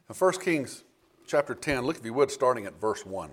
In 1 Kings chapter 10, look if you would, starting at verse 1.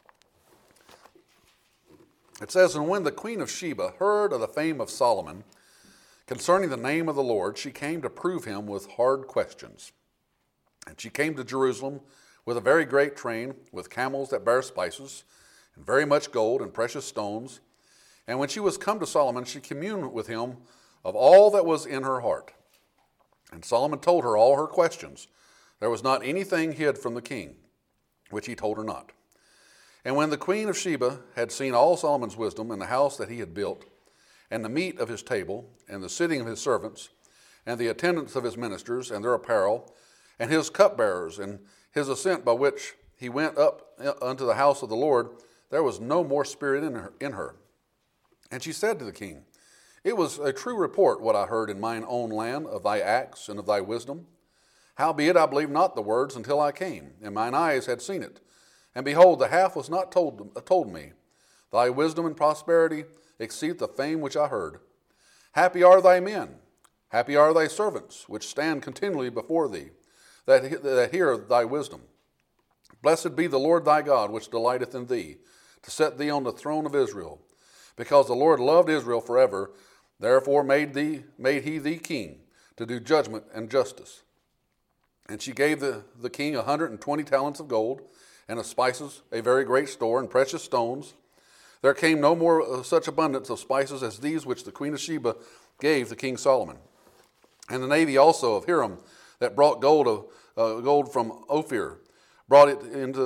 It says, "And when the queen of Sheba heard of the fame of Solomon concerning the name of the Lord, she came to prove him with hard questions. And she came to Jerusalem with a very great train, with camels that bear spices, and very much gold and precious stones. And when she was come to Solomon, she communed with him of all that was in her heart. And Solomon told her all her questions. There was not anything hid from the king, which he told her not. And when the queen of Sheba had seen all Solomon's wisdom and the house that he had built, and the meat of his table, and the sitting of his servants, and the attendance of his ministers, and their apparel, and his cupbearers, and his ascent by which he went up unto the house of the Lord, there was no more spirit in her. And she said to the king, It was a true report what I heard in mine own land of thy acts and of thy wisdom. Howbeit I believed not the words until I came, and mine eyes had seen it. And behold, the half was not told me. Thy wisdom and prosperity exceed the fame which I heard. Happy are thy men, happy are thy servants, which stand continually before thee, that hear thy wisdom. Blessed be the Lord thy God, which delighteth in thee, to set thee on the throne of Israel. Because the Lord loved Israel forever, therefore made he thee king, to do judgment and justice. And she gave the king 120 talents of gold, and of spices a very great store, and precious stones. There came no more such abundance of spices as these which the queen of Sheba gave to King Solomon. And the navy also of Hiram, that brought gold from Ophir, brought in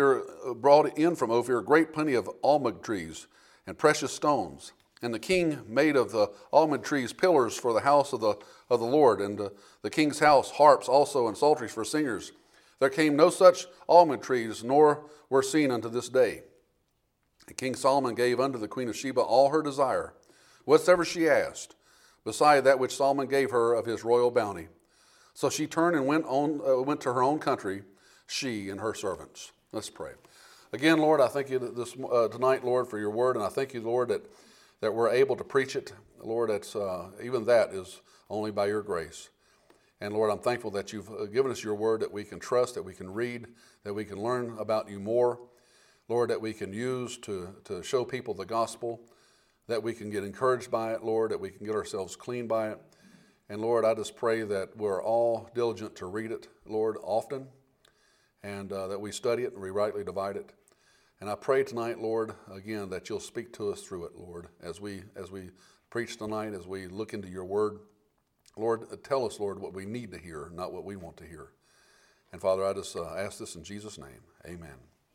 from Ophir a great plenty of almug trees and precious stones. And the king made of the almond trees pillars for the house of the Lord, and the king's house harps also and psalteries for singers. There came no such almond trees, nor were seen unto this day. And King Solomon gave unto the queen of Sheba all her desire, whatsoever she asked, beside that which Solomon gave her of his royal bounty. So she turned and went to her own country, she and her servants." Let's pray. Again, Lord, I thank you tonight, Lord, for your word, and I thank you, Lord, that we're able to preach it. Lord, even that is only by your grace. And Lord, I'm thankful that you've given us your word that we can trust, that we can read, that we can learn about you more. Lord, that we can use to show people the gospel, that we can get encouraged by it, Lord, that we can get ourselves clean by it. And Lord, I just pray that we're all diligent to read it, Lord, often, and that we study it and we rightly divide it. And I pray tonight, Lord, again, that you'll speak to us through it, Lord, as we preach tonight, as we look into your word. Lord, tell us, Lord, what we need to hear, not what we want to hear. And Father, I just ask this in Jesus' name. Amen.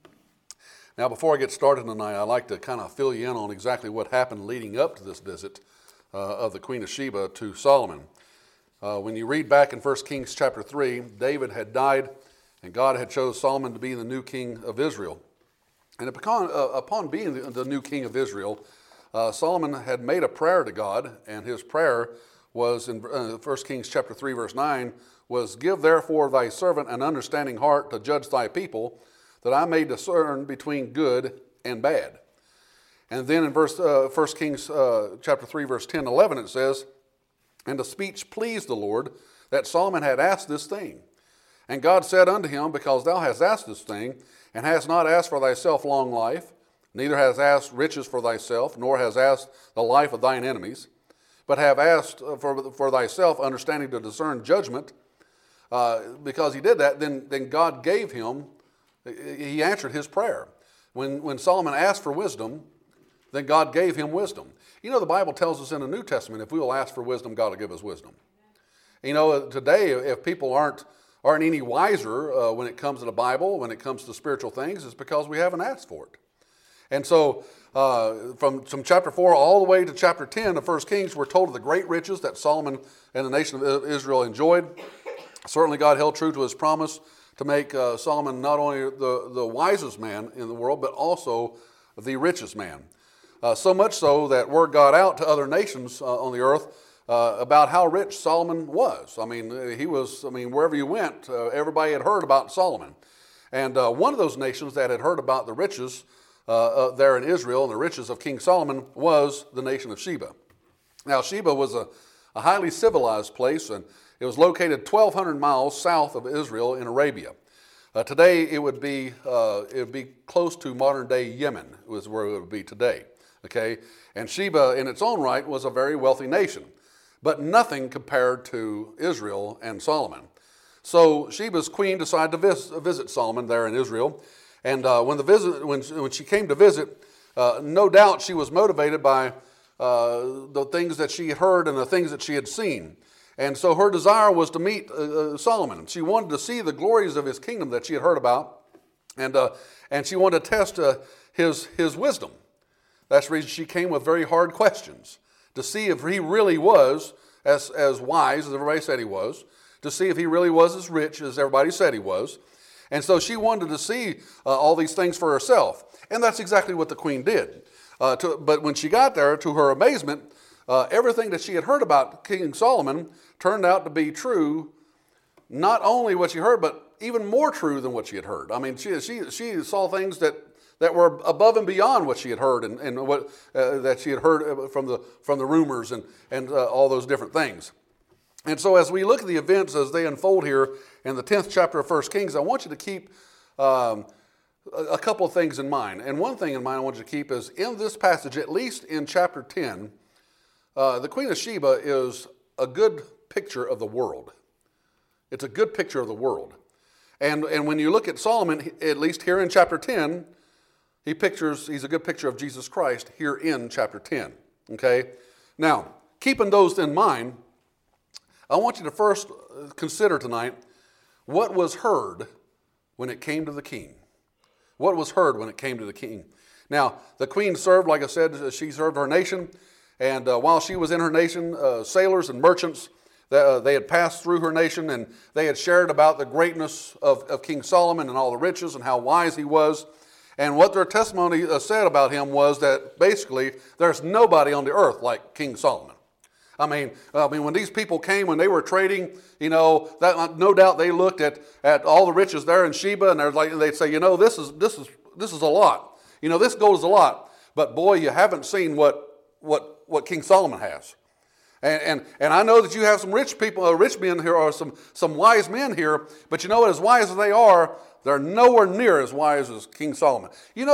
Now, before I get started tonight, I'd like to kind of fill you in on exactly what happened leading up to this visit of the Queen of Sheba to Solomon. When you read back in 1 Kings chapter 3, David had died, and God had chosen Solomon to be the new king of Israel. And upon being the new king of Israel, Solomon had made a prayer to God, and his prayer was in 1 Kings chapter 3, verse 9, was, "Give therefore thy servant an understanding heart to judge thy people, that I may discern between good and bad." And then in 1 Kings chapter 3, verse 10 and 11, it says, "And the speech pleased the Lord, that Solomon had asked this thing. And God said unto him, Because thou hast asked this thing, and hast not asked for thyself long life, neither hast asked riches for thyself, nor hast asked the life of thine enemies, but have asked for thyself understanding to discern judgment," because he did that, then God gave him, he answered his prayer. When Solomon asked for wisdom, then God gave him wisdom. You know, the Bible tells us in the New Testament, if we will ask for wisdom, God will give us wisdom. You know, today, if people aren't any wiser when it comes to the Bible, when it comes to spiritual things, it's because we haven't asked for it. And so from chapter 4 all the way to chapter 10 of 1 Kings, we're told of the great riches that Solomon and the nation of Israel enjoyed. Certainly God held true to his promise to make Solomon not only the wisest man in the world, but also the richest man. So much so that word got out to other nations on the earth about how rich Solomon was. I mean, wherever you went, everybody had heard about Solomon. And one of those nations that had heard about the riches there in Israel and the riches of King Solomon was the nation of Sheba. Now, Sheba was a highly civilized place, and it was located 1,200 miles south of Israel in Arabia. Today it would be close to modern day Yemen was where it would be today. Okay, and Sheba in its own right was a very wealthy nation, but nothing compared to Israel and Solomon. So Sheba's queen decided to visit Solomon there in Israel, and when she came to visit, no doubt she was motivated by the things that she had heard and the things that she had seen. And so her desire was to meet Solomon. She wanted to see the glories of his kingdom that she had heard about, and she wanted to test his wisdom. That's the reason she came with very hard questions, to see if he really was as wise as everybody said he was, to see if he really was as rich as everybody said he was. And so she wanted to see all these things for herself. And that's exactly what the queen did. But when she got there, to her amazement, everything that she had heard about King Solomon turned out to be true, not only what she heard, but even more true than what she had heard. I mean, she saw things that were above and beyond what she had heard and what that she had heard from the rumors and all those different things. And so as we look at the events as they unfold here in the 10th chapter of 1 Kings, I want you to keep a couple of things in mind. And one thing in mind I want you to keep is in this passage, at least in chapter 10, the Queen of Sheba is a good picture of the world. It's a good picture of the world. And when you look at Solomon, at least here in chapter 10, he's a good picture of Jesus Christ here in chapter 10. Okay? Now, keeping those in mind, I want you to first consider tonight what was heard when it came to the king. What was heard when it came to the king? Now, the queen served, like I said, she served her nation. And while she was in her nation, sailors and merchants, they had passed through her nation, and they had shared about the greatness of King Solomon and all the riches and how wise he was. And what their testimony said about him was that basically there's nobody on the earth like King Solomon. I mean, when these people came, when they were trading, that no doubt they looked at all the riches there in Sheba, and they'd say, this is a lot. This gold is a lot. But boy, you haven't seen what King Solomon has. And I know that you have some rich people, rich men here, or some wise men here, but as wise as they are, they're nowhere near as wise as King Solomon.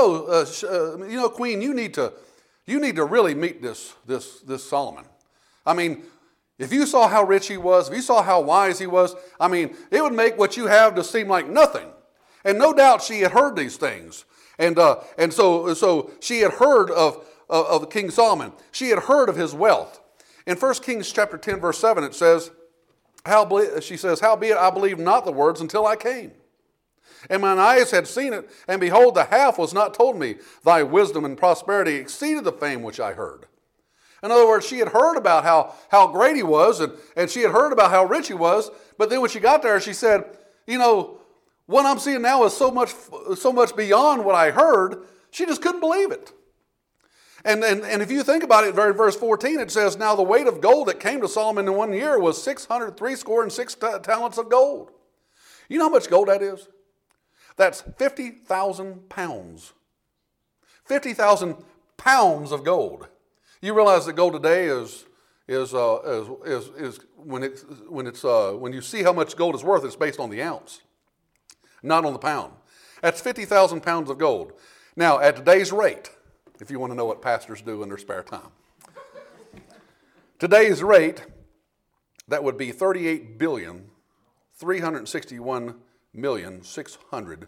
Queen, you need to really meet this Solomon. I mean, if you saw how rich he was, if you saw how wise he was, I mean, it would make what you have to seem like nothing. And no doubt she had heard these things. And so she had heard of King Solomon. She had heard of his wealth. In 1 Kings chapter 10, verse 7, it says, she says, "Howbeit I believed not the words until I came. And mine eyes had seen it, and behold, the half was not told me. Thy wisdom and prosperity exceeded the fame which I heard." In other words, she had heard about how great he was, and she had heard about how rich he was, but then when she got there, she said, what I'm seeing now is so much beyond what I heard. She just couldn't believe it. And if you think about it, verse 14, it says, "Now the weight of gold that came to Solomon in 1 year was 666 talents of gold." You know how much gold that is? That's 50,000 pounds. 50,000 pounds of gold. You realize that gold today is when you see how much gold is worth, it's based on the ounce, not on the pound. That's 50,000 pounds of gold. Now, at today's rate, if you want to know what pastors do in their spare time, today's rate, that would be 38,361,600,000.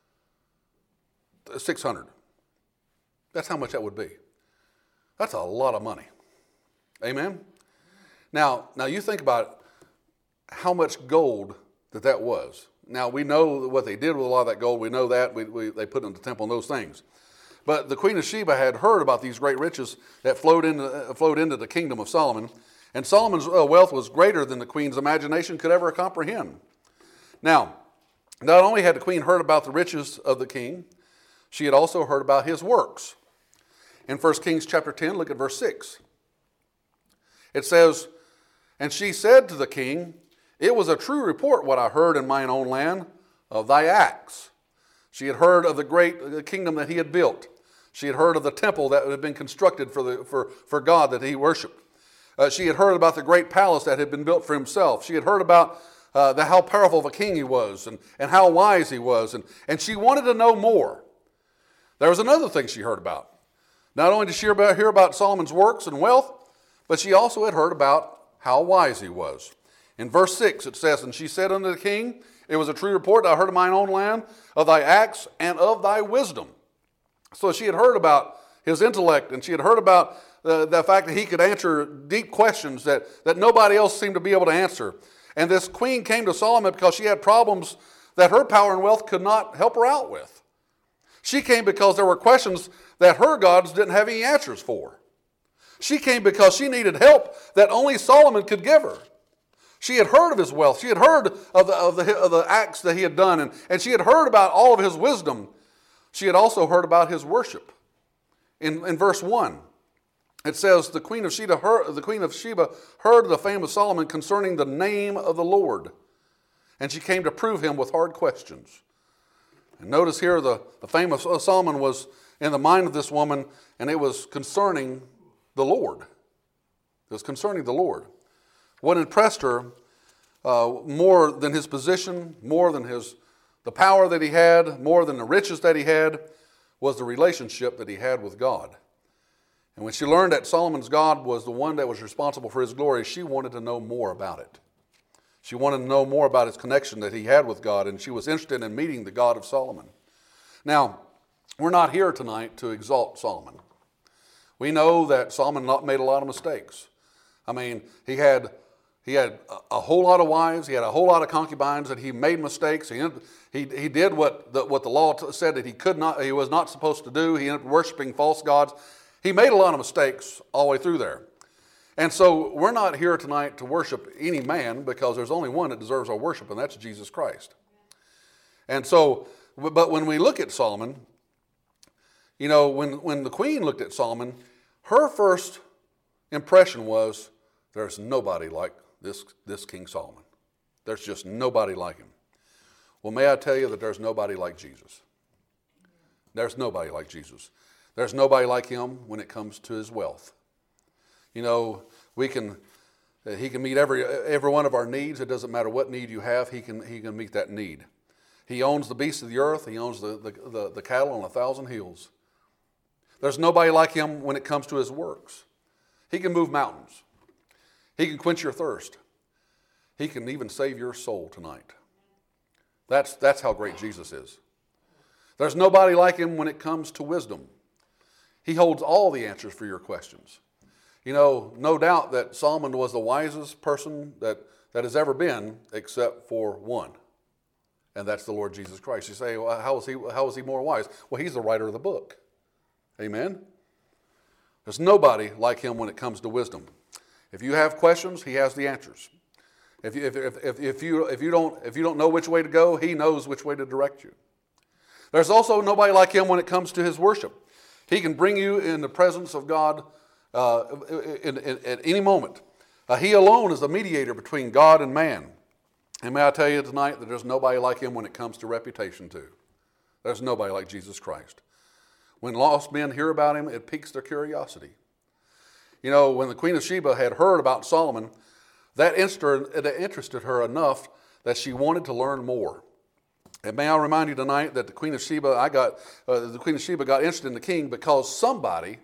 600. That's how much that would be. That's a lot of money. Amen? Now you think about how much gold that was. Now, we know what they did with a lot of that gold. We know that. They put it in the temple and those things. But the Queen of Sheba had heard about these great riches that flowed into the kingdom of Solomon. And Solomon's wealth was greater than the queen's imagination could ever comprehend. Now, not only had the queen heard about the riches of the king, she had also heard about his works. In 1 Kings chapter 10, look at verse 6. It says, "And she said to the king, It was a true report what I heard in mine own land of thy acts." She had heard of the great kingdom that he had built. She had heard of the temple that had been constructed for God that he worshiped. She had heard about the great palace that had been built for himself. She had heard about how powerful of a king he was and how wise he was. And she wanted to know more. There was another thing she heard about. Not only did she hear about Solomon's works and wealth, but she also had heard about how wise he was. In verse 6 it says, "And she said unto the king, It was a true report that I heard of mine own land, of thy acts and of thy wisdom." So she had heard about his intellect, and she had heard about the fact that he could answer deep questions that nobody else seemed to be able to answer. And this queen came to Solomon because she had problems that her power and wealth could not help her out with. She came because there were questions that her gods didn't have any answers for. She came because she needed help that only Solomon could give her. She had heard of his wealth. She had heard of the acts that he had done, and she had heard about all of his wisdom. She had also heard about his worship. In verse 1, it says, the Queen of Sheba heard the fame of Solomon concerning the name of the Lord, and she came to prove him with hard questions. And notice here the fame of Solomon was in the mind of this woman, and it was concerning the Lord. It was concerning the Lord. What impressed her more than his position, more than the power that he had, more than the riches that he had, was the relationship that he had with God. And when she learned that Solomon's God was the one that was responsible for his glory, she wanted to know more about it. She wanted to know more about his connection that he had with God, and she was interested in meeting the God of Solomon. Now, we're not here tonight to exalt Solomon. We know that Solomon made a lot of mistakes. I mean, he had a whole lot of wives. He had a whole lot of concubines, and he made mistakes. He did what the law said that he was not supposed to do. He ended up worshiping false gods. He made a lot of mistakes all the way through there. And so we're not here tonight to worship any man, because there's only one that deserves our worship, and that's Jesus Christ. And so, but when we look at Solomon, you know, when the queen looked at Solomon, her first impression was, there's nobody like this King Solomon. There's just nobody like him. Well, may I tell you that there's nobody like Jesus. There's nobody like Jesus. There's nobody like him when it comes to his wealth. You know, he can meet every one of our needs. It doesn't matter what need you have, he can meet that need. He owns the beasts of the earth. He owns the cattle on 1,000 hills. There's nobody like him when it comes to his works. He can move mountains. He can quench your thirst. He can even save your soul tonight. That's how great Jesus is. There's nobody like him when it comes to wisdom. He holds all the answers for your questions. You know, no doubt that Solomon was the wisest person that has ever been, except for one, and that's the Lord Jesus Christ. You say, well, how is he more wise? Well, he's the writer of the book. Amen? There's nobody like him when it comes to wisdom. If you have questions, he has the answers. If you don't know which way to go, he knows which way to direct you. There's also nobody like him when it comes to his worship. He can bring you in the presence of God at any moment. He alone is the mediator between God and man. And may I tell you tonight that there's nobody like him when it comes to reputation too. There's nobody like Jesus Christ. When lost men hear about him, it piques their curiosity. You know, when the Queen of Sheba had heard about Solomon, that interested her enough that she wanted to learn more. And may I remind you tonight that the Queen of Sheba got interested in the king because somebody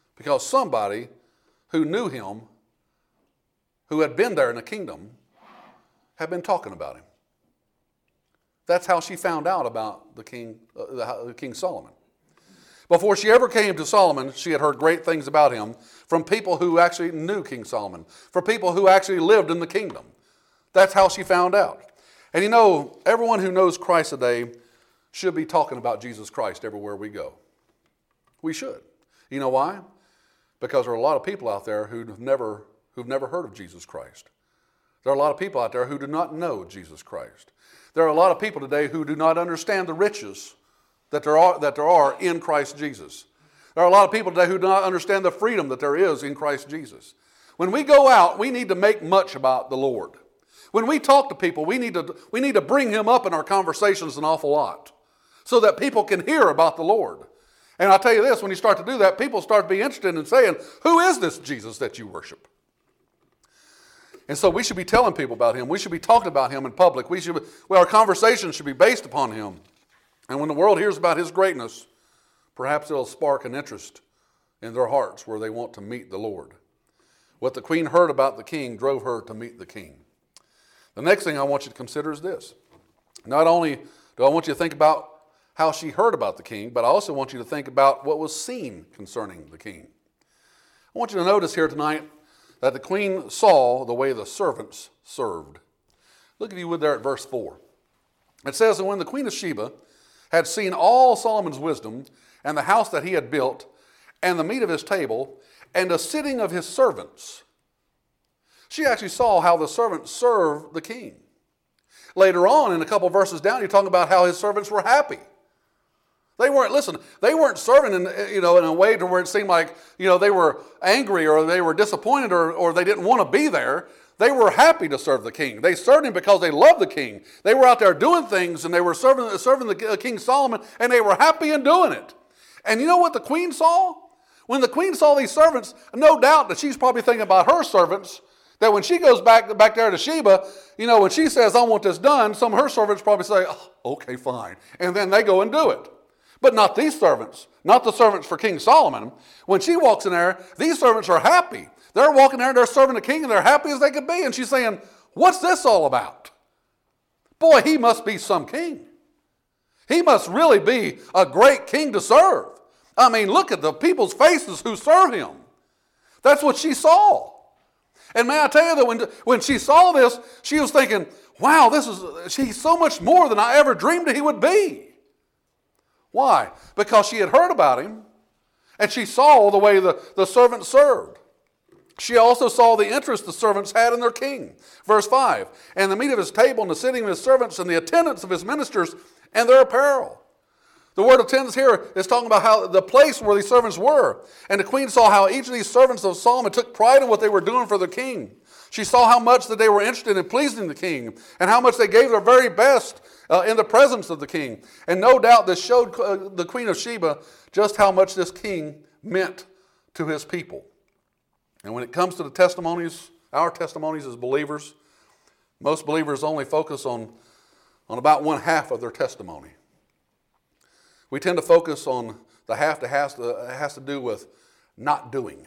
who knew him, who had been there in the kingdom, had been talking about him. That's how she found out about the King Solomon. Before she ever came to Solomon, she had heard great things about him from people who actually knew King Solomon, from people who actually lived in the kingdom. That's how she found out. And you know, everyone who knows Christ today should be talking about Jesus Christ everywhere we go. We should. You know why? Because there are a lot of people out there who've never heard of Jesus Christ. There are a lot of people out there who do not know Jesus Christ. There are a lot of people today who do not understand the riches that there are in Christ Jesus. There are a lot of people today who do not understand the freedom that there is in Christ Jesus. When we go out, we need to make much about the Lord. When we talk to people, we need to bring him up in our conversations an awful lot so that people can hear about the Lord. And I'll tell you this, when you start to do that, people start to be interested in saying, who is this Jesus that you worship? And so we should be telling people about him. We should be talking about him in public. Our conversation should be based upon him. And when the world hears about his greatness, perhaps it'll spark an interest in their hearts where they want to meet the Lord. What the queen heard about the king drove her to meet the king. The next thing I want you to consider is this. Not only do I want you to think about how she heard about the king, but I also want you to think about what was seen concerning the king. I want you to notice here tonight that the queen saw the way the servants served. Look, if you would, there at verse 4. It says, "And when the queen of Sheba had seen all Solomon's wisdom, and the house that he had built, and the meat of his table, and the sitting of his servants," she actually saw how the servants served the king. Later on, in a couple verses down, you're talking about how his servants were happy. They weren't serving in a way to where it seemed like, they were angry or they were disappointed or they didn't want to be there. They were happy to serve the king. They served him because they loved the king. They were out there doing things and they were serving the King Solomon, and they were happy in doing it. And you know what the queen saw? When the queen saw these servants, no doubt that she's probably thinking about her servants, that when she goes back there to Sheba, when she says, "I want this done," some of her servants probably say, "Oh, okay, fine." And then they go and do it. But not these servants, not the servants for King Solomon. When she walks in there, these servants are happy. They're walking there and they're serving the king and they're happy as they could be. And she's saying, "What's this all about? Boy, he must be some king. He must really be a great king to serve. I mean, look at the people's faces who serve him." That's what she saw. And may I tell you that when she saw this, she was thinking, "Wow, he's so much more than I ever dreamed he would be." Why? Because she had heard about him, and she saw the way the servants served. She also saw the interest the servants had in their king. Verse 5, "And the meat of his table, and the sitting of his servants, and the attendance of his ministers, and their apparel." The word attendance here is talking about how the place where these servants were. And the queen saw how each of these servants of Solomon took pride in what they were doing for the king. She saw how much that they were interested in pleasing the king, and how much they gave their very best in the presence of the king. And no doubt this showed the queen of Sheba just how much this king meant to his people. And when it comes to the testimonies, our testimonies as believers, most believers only focus on about one half of their testimony. We tend to focus on the half that has to do with not doing.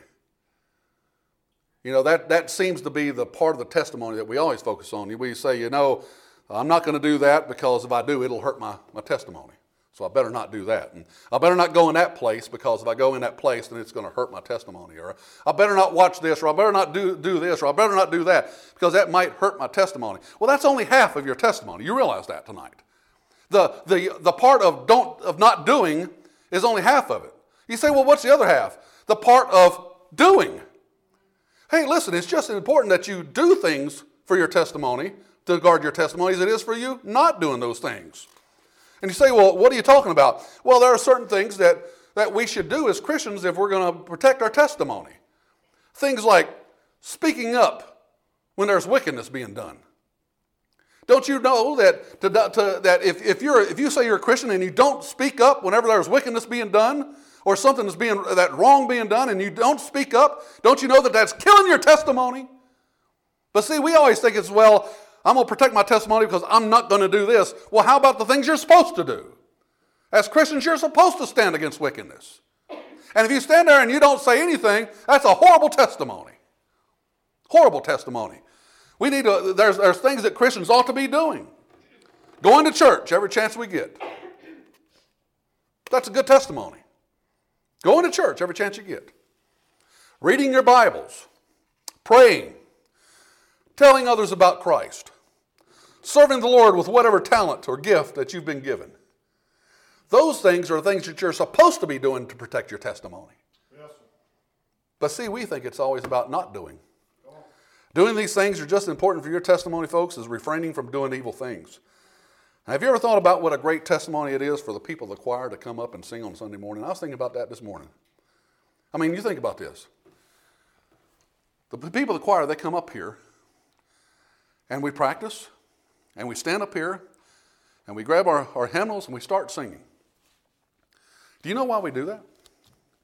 That seems to be the part of the testimony that we always focus on. We say, "I'm not going to do that because if I do, it'll hurt my testimony. So I better not do that. And I better not go in that place because if I go in that place, then it's going to hurt my testimony. Or I better not watch this, or I better not do this, or I better not do that because that might hurt my testimony." Well, that's only half of your testimony. You realize that tonight. The part of not doing is only half of it. You say, "Well, what's the other half?" The part of doing. Hey, listen, it's just as important that you do things for your testimony, to guard your testimony, as it is for you not doing those things. And you say, "Well, what are you talking about?" Well, there are certain things that we should do as Christians if we're going to protect our testimony. Things like speaking up when there's wickedness being done. Don't you know that if you say you're a Christian and you don't speak up whenever there's wickedness being done, or something that wrong being done, and you don't speak up, don't you know that that's killing your testimony? But see, we always think it's, "Well, I'm going to protect my testimony because I'm not going to do this." Well, how about the things you're supposed to do? As Christians, you're supposed to stand against wickedness. And if you stand there and you don't say anything, that's a horrible testimony. Horrible testimony. There's things that Christians ought to be doing. Going to church every chance we get. That's a good testimony. Going to church every chance you get. Reading your Bibles. Praying. Telling others about Christ. Serving the Lord with whatever talent or gift that you've been given. Those things are things that you're supposed to be doing to protect your testimony. Yes. But see, we think it's always about not doing. Doing these things are just as important for your testimony, folks, as refraining from doing evil things. Now, have you ever thought about what a great testimony it is for the people of the choir to come up and sing on Sunday morning? I was thinking about that this morning. I mean, you think about this. The people of the choir, they come up here, and we practice, and we stand up here, and we grab our hymnals, and we start singing. Do you know why we do that?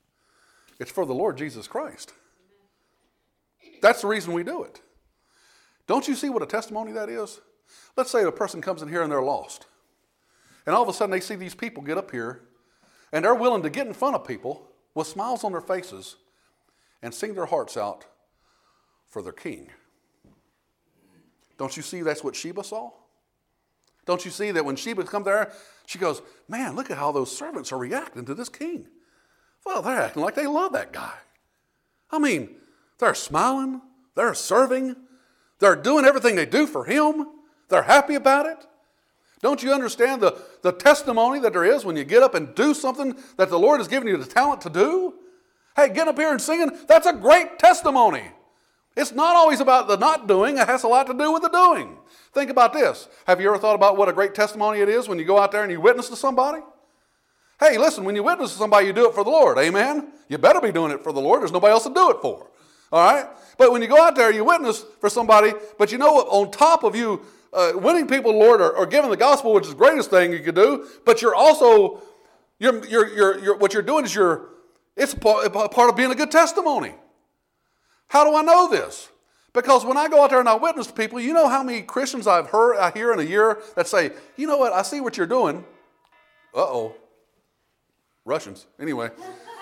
It's for the Lord Jesus Christ. That's the reason we do it. Don't you see what a testimony that is? Let's say a person comes in here and they're lost. And all of a sudden they see these people get up here and they're willing to get in front of people with smiles on their faces and sing their hearts out for their king. Don't you see that's what Sheba saw? Don't you see that when Sheba comes there, she goes, man, look at how those servants are reacting to this king. Well, they're acting like they love that guy. I mean, they're smiling, they're serving, they're doing everything they do for him. They're happy about it. Don't you understand the testimony that there is when you get up and do something that the Lord has given you the talent to do? Hey, getting up here and singing, that's a great testimony. It's not always about the not doing. It has a lot to do with the doing. Think about this. Have you ever thought about what a great testimony it is when you go out there and you witness to somebody? Hey, listen, when you witness to somebody, you do it for the Lord. Amen? You better be doing it for the Lord. There's nobody else to do it for. All right? But when you go out there, you witness for somebody, but you know what? On top of you winning people to the Lord or giving the gospel, which is the greatest thing you could do, but you're also, what you're doing is it's a part of being a good testimony. How do I know this? Because when I go out there and I witness to people, you know how many Christians I hear in a year that say, you know what, I see what you're doing. Uh-oh. Russians. Anyway.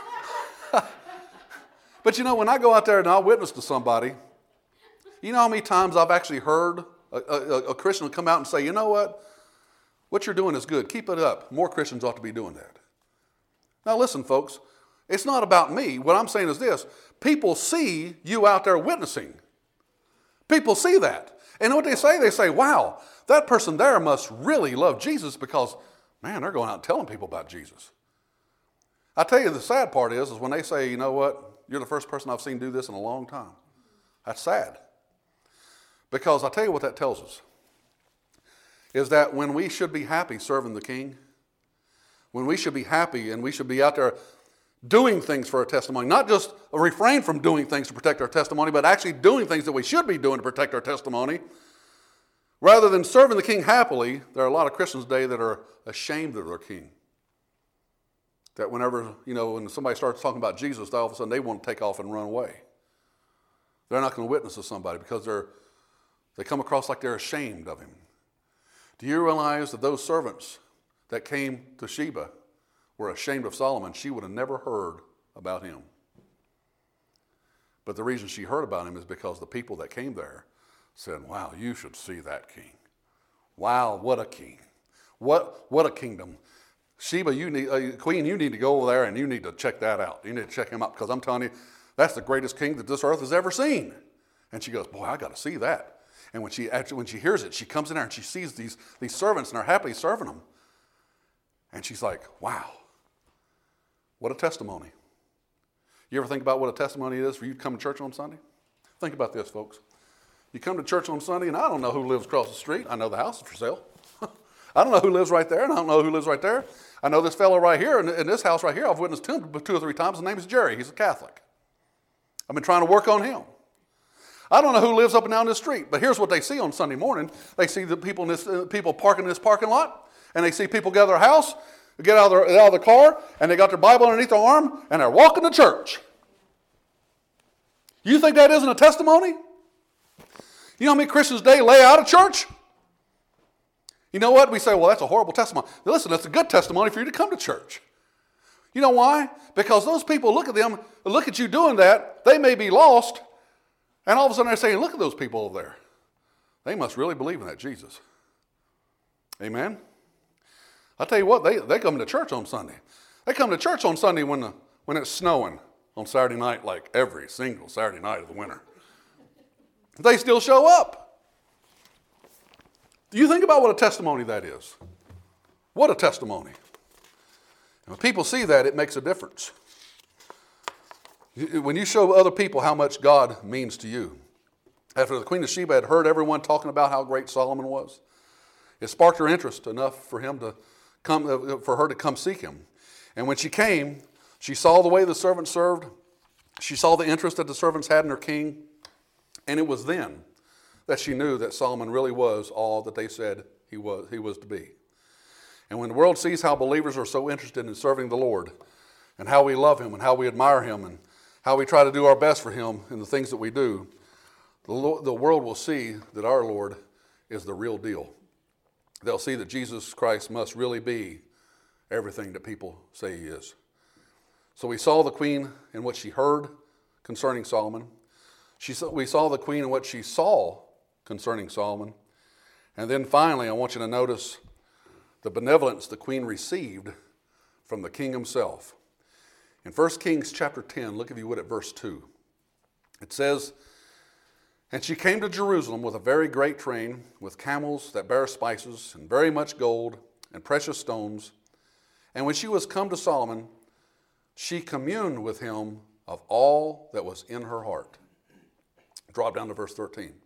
But you know, when I go out there and I witness to somebody, you know how many times I've actually heard a Christian come out and say, you know what you're doing is good. Keep it up. More Christians ought to be doing that. Now listen, folks, it's not about me. What I'm saying is this. People see you out there witnessing. People see that. And what they say? They say, wow, that person there must really love Jesus because, man, they're going out and telling people about Jesus. I tell you, the sad part is when they say, you know what, you're the first person I've seen do this in a long time. That's sad. Because I tell you what that tells us, is that when we should be happy serving the King, when we should be happy and we should be out there doing things for our testimony, not just refrain from doing things to protect our testimony, but actually doing things that we should be doing to protect our testimony, rather than serving the King happily, there are a lot of Christians today that are ashamed of their King. That whenever, when somebody starts talking about Jesus, all of a sudden they want to take off and run away. They're not going to witness to somebody because they come across like they're ashamed of him. Do you realize that those servants that came to Sheba were ashamed of Solomon? She would have never heard about him. But the reason she heard about him is because the people that came there said, wow, you should see that king. Wow, what a king. What a kingdom. Sheba, Queen, you need to go over there and you need to check that out. You need to check him out because I'm telling you, that's the greatest king that this earth has ever seen. And she goes, boy, I got to see that. And when she hears it, she comes in there and she sees these servants and they're happily serving them. And she's like, wow, what a testimony. You ever think about what a testimony it is for you to come to church on Sunday? Think about this, folks. You come to church on Sunday and I don't know who lives across the street. I know the house is for sale. I don't know who lives right there and I don't know who lives right there. I know this fellow right here in this house right here. I've witnessed to him 2 or 3 times. His name is Jerry. He's a Catholic. I've been trying to work on him. I don't know who lives up and down this street, but here's what they see on Sunday morning. They see the people people parking in this parking lot, and they see people get out of their house, get out of the car, and they got their Bible underneath their arm, and they're walking to church. You think that isn't a testimony? You know how many Christians today lay out of church? You know what? We say, well, that's a horrible testimony. Now, listen, that's a good testimony for you to come to church. You know why? Because those people look at you doing that, they may be lost, and all of a sudden they're saying, look at those people over there. They must really believe in that Jesus. Amen? I tell you what, they come to church on Sunday. They come to church on Sunday when it's snowing on Saturday night, like every single Saturday night of the winter. They still show up. Do you think about what a testimony that is? What a testimony. And when people see that, it makes a difference. When you show other people how much God means to you. After the Queen of Sheba had heard everyone talking about how great Solomon was, it sparked her interest enough for her to come seek him. And when she came, she saw the way the servants served. She saw the interest that the servants had in their king. And it was then that she knew that Solomon really was all that they said he was to be. And when the world sees how believers are so interested in serving the Lord and how we love him and how we admire him and how we try to do our best for him in the things that we do, the world will see that our Lord is the real deal. They'll see that Jesus Christ must really be everything that people say he is. So we saw the queen in what she heard concerning Solomon. We saw the queen in what she saw concerning Solomon. And then finally, I want you to notice the benevolence the queen received from the king himself. In 1 Kings chapter 10, look if you would at verse 2. It says, "And she came to Jerusalem with a very great train, with camels that bear spices, and very much gold, and precious stones. And when she was come to Solomon, she communed with him of all that was in her heart." Drop down to verse 13.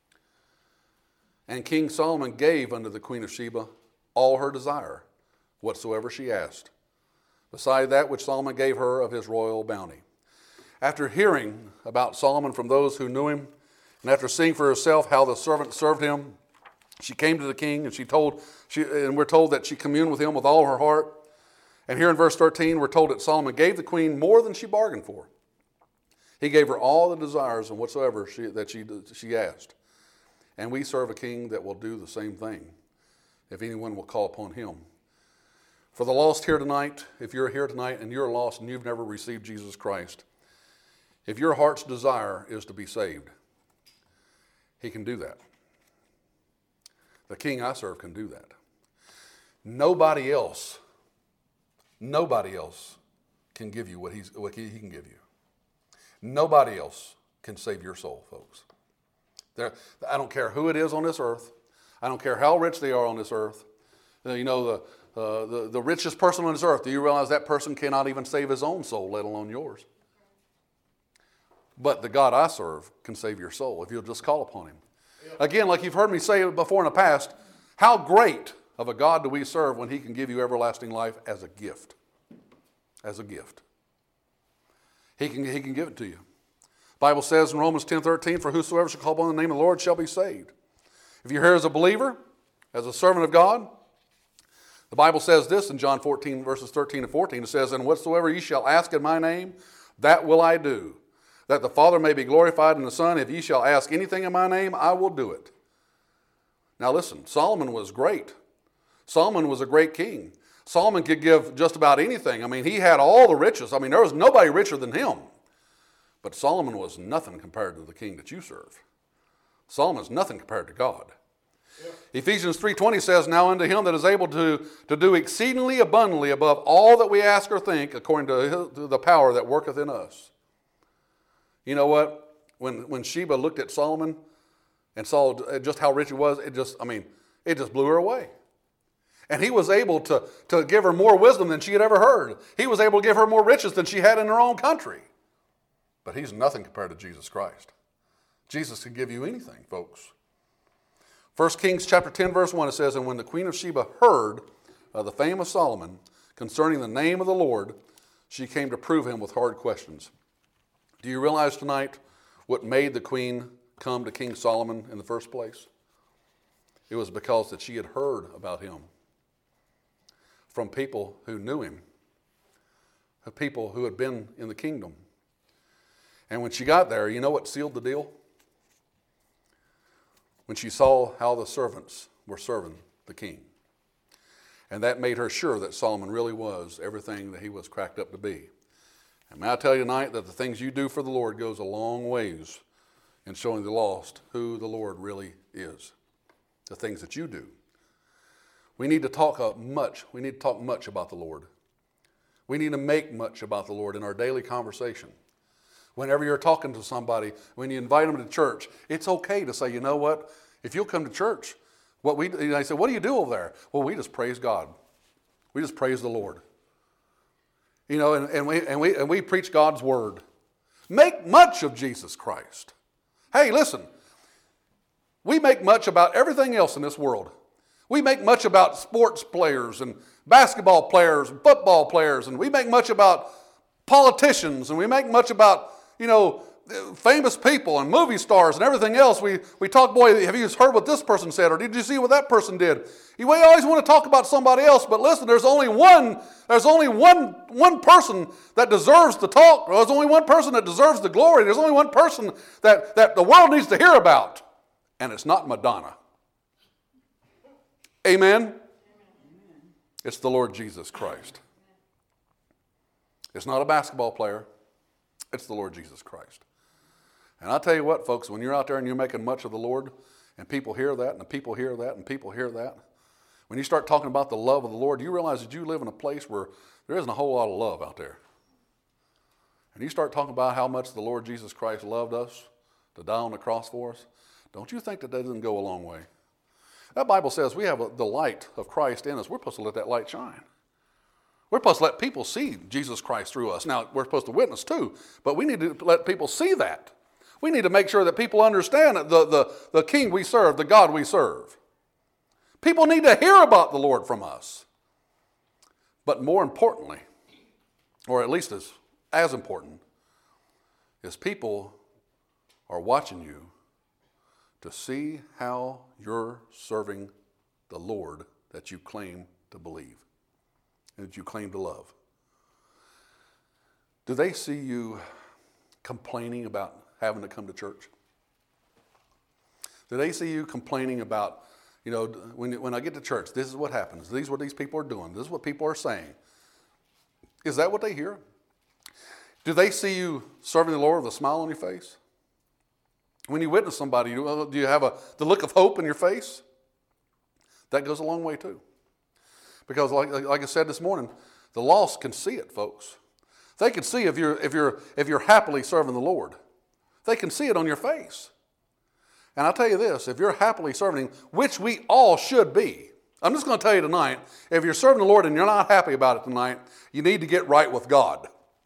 "And King Solomon gave unto the queen of Sheba all her desire, whatsoever she asked, beside that which Solomon gave her of his royal bounty." After hearing about Solomon from those who knew him, and after seeing for herself how the servant served him, she came to the king, and we're told that she communed with him with all her heart. And here in verse 13, we're told that Solomon gave the queen more than she bargained for. He gave her all the desires and whatsoever she asked. And we serve a king that will do the same thing, if anyone will call upon him. For the lost here tonight, if you're here tonight and you're lost and you've never received Jesus Christ, if your heart's desire is to be saved, he can do that. The king I serve can do that. Nobody else can give you what he can give you. Nobody else can save your soul, folks. I don't care who it is on this earth. I don't care how rich they are on this earth. You know, the richest person on this earth, do you realize that person cannot even save his own soul, let alone yours? But the God I serve can save your soul if you'll just call upon him. Again, like you've heard me say before in the past, how great of a God do we serve when he can give you everlasting life as a gift? As a gift. He can give it to you. The Bible says in Romans 10:13, "For whosoever shall call upon the name of the Lord shall be saved." If you're here as a believer, as a servant of God, the Bible says this in John 14, verses 13 and 14. It says, "And whatsoever ye shall ask in my name, that will I do, that the Father may be glorified in the Son. If ye shall ask anything in my name, I will do it." Now listen, Solomon was great. Solomon was a great king. Solomon could give just about anything. I mean, he had all the riches. I mean, there was nobody richer than him. But Solomon was nothing compared to the king that you serve. Solomon's nothing compared to God. Yeah. Ephesians 3:20 says, "Now unto him that is able to do exceedingly abundantly above all that we ask or think, according to the power that worketh in us." You know what? When Sheba looked at Solomon and saw just how rich he was, it just blew her away. And he was able to give her more wisdom than she had ever heard. He was able to give her more riches than she had in her own country. But he's nothing compared to Jesus Christ. Jesus can give you anything, folks. 1 Kings chapter 10, verse 1, it says, "And when the queen of Sheba heard of the fame of Solomon concerning the name of the Lord, she came to prove him with hard questions." Do you realize tonight what made the queen come to King Solomon in the first place? It was because that she had heard about him from people who knew him, people who had been in the kingdom. And when she got there, you know what sealed the deal? When she saw how the servants were serving the king. And that made her sure that Solomon really was everything that he was cracked up to be. And may I tell you tonight that the things you do for the Lord goes a long ways in showing the lost who the Lord really is. The things that you do. We need to talk much about the Lord. We need to make much about the Lord in our daily conversation. Whenever you're talking to somebody, when you invite them to church, it's okay to say, you know what? If you'll come to church, they say, "What do you do over there?" Well, we just praise God. We just praise the Lord. You know, and we preach God's word. Make much of Jesus Christ. Hey, listen. We make much about everything else in this world. We make much about sports players and basketball players and football players, and we make much about politicians, and we make much about, famous people and movie stars and everything else, we talk, boy, have you heard what this person said, or did you see what that person did? We always want to talk about somebody else, but listen, there's only one person that deserves the talk. There's only one person that deserves the glory. There's only one person that the world needs to hear about, and it's not Madonna. Amen? It's the Lord Jesus Christ. It's not a basketball player. It's the Lord Jesus Christ. And I'll tell you what, folks, when you're out there and you're making much of the Lord, and people hear that, and people hear that, and people hear that, when you start talking about the love of the Lord, you realize that you live in a place where there isn't a whole lot of love out there. And you start talking about how much the Lord Jesus Christ loved us to die on the cross for us, don't you think that doesn't go a long way? That Bible says we have the light of Christ in us. We're supposed to let that light shine. We're supposed to let people see Jesus Christ through us. Now, we're supposed to witness too, but we need to let people see that. We need to make sure that people understand the King we serve, the God we serve. People need to hear about the Lord from us. But more importantly, or at least as important, is people are watching you to see how you're serving the Lord that you claim to believe and that you claim to love. Do they see you complaining about having to come to church? Do they see you complaining about, when I get to church, this is what happens. These is what these people are doing. This is what people are saying. Is that what they hear? Do they see you serving the Lord with a smile on your face? When you witness somebody, do you have the look of hope in your face? That goes a long way too. Because like I said this morning, the lost can see it, folks. They can see if you're happily serving the Lord. They can see it on your face. And I'll tell you this, if you're happily serving Him, which we all should be, I'm just going to tell you tonight, if you're serving the Lord and you're not happy about it tonight, you need to get right with God.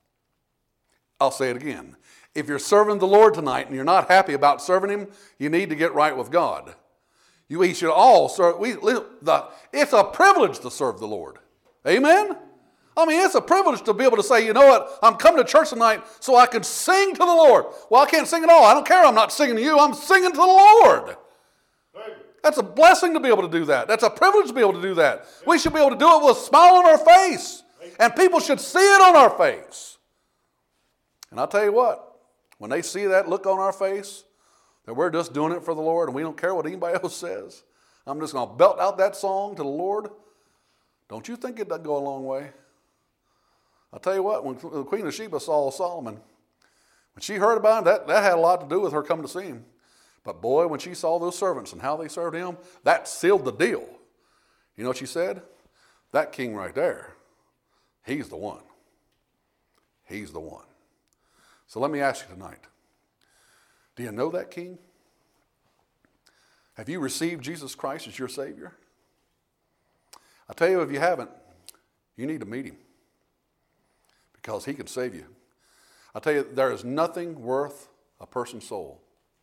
I'll say it again. If you're serving the Lord tonight and you're not happy about serving Him, you need to get right with God. We should all serve. It's a privilege to serve the Lord. Amen? I mean, it's a privilege to be able to say, you know what, I'm coming to church tonight so I can sing to the Lord. Well, I can't sing at all. I don't care. I'm not singing to you. I'm singing to the Lord. That's a blessing to be able to do that. That's a privilege to be able to do that. We should be able to do it with a smile on our face. And people should see it on our face. And I'll tell you what, when they see that look on our face, that we're just doing it for the Lord and we don't care what anybody else says, I'm just going to belt out that song to the Lord, don't you think it does go a long way? I'll tell you what, when the Queen of Sheba saw Solomon, when she heard about him, that had a lot to do with her coming to see him. But boy, when she saw those servants and how they served him, that sealed the deal. You know what she said? That king right there, he's the one. He's the one. So let me ask you tonight, do you know that king? Have you received Jesus Christ as your Savior? I tell you, if you haven't, you need to meet him because he can save you. I tell you, there is nothing worth a person's soul.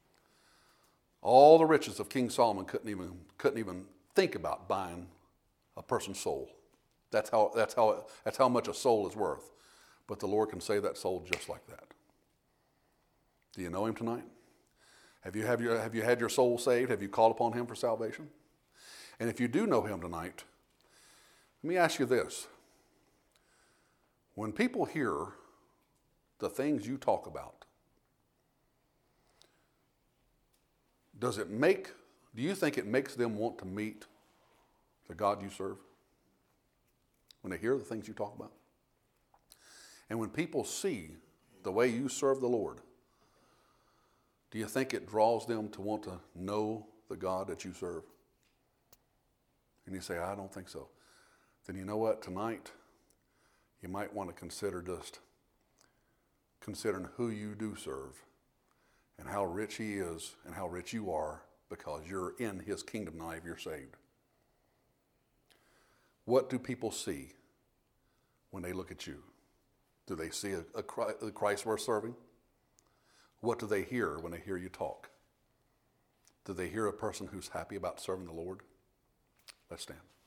All the riches of King Solomon couldn't even think about buying a person's soul. That's how much a soul is worth. But the Lord can save that soul just like that. Do you know him tonight? Have you had your soul saved? Have you called upon him for salvation? And if you do know him tonight, let me ask you this. When people hear the things you talk about, do you think it makes them want to meet the God you serve? When they hear the things you talk about? And when people see the way you serve the Lord, do you think it draws them to want to know the God that you serve? And you say, I don't think so. Then you know what? Tonight, you might want to consider just considering who you do serve and how rich he is and how rich you are because you're in his kingdom now if you're saved. What do people see when they look at you? Do they see a Christ worth serving? What do they hear when they hear you talk? Do they hear a person who's happy about serving the Lord? Let's stand.